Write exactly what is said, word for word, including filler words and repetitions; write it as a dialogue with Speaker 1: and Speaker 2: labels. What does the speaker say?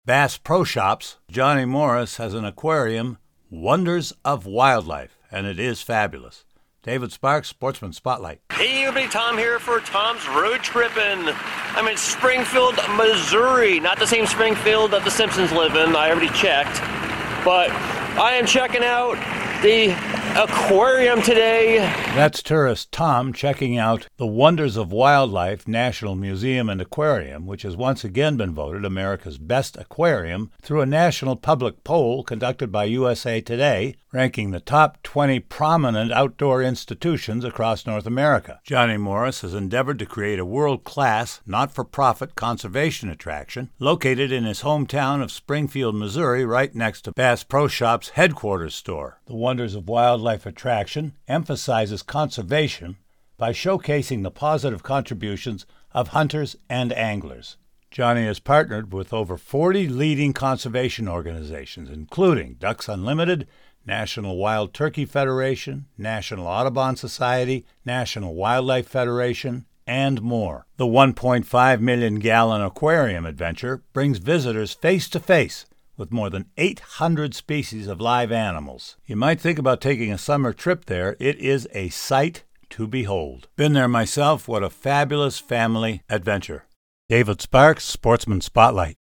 Speaker 1: Bass Pro Shops, Johnny Morris has an aquarium, Wonders of Wildlife, and it is fabulous. David Sparks, Sportsman Spotlight.
Speaker 2: Hey everybody, Tom here for Tom's Road Trippin'. I'm in Springfield, Missouri. Not the same Springfield that the Simpsons live in, I already checked. But I am checking out the aquarium today.
Speaker 1: That's tourist Tom checking out the Wonders of Wildlife National Museum and Aquarium, which has once again been voted America's best aquarium through a national public poll conducted by U S A Today, ranking the top twenty prominent outdoor institutions across North America. Johnny Morris has endeavored to create a world-class, not-for-profit conservation attraction located in his hometown of Springfield, Missouri, right next to Bass Pro Shops' headquarters store. The Wonders of Wildlife attraction emphasizes conservation by showcasing the positive contributions of hunters and anglers. Johnny has partnered with over forty leading conservation organizations, including Ducks Unlimited, National Wild Turkey Federation, National Audubon Society, National Wildlife Federation, and more. The one point five million gallon aquarium adventure brings visitors face-to-face with more than eight hundred species of live animals. You might think about taking a summer trip there. It is a sight to behold. Been there myself. What a fabulous family adventure. David Sparks, Sportsman Spotlight.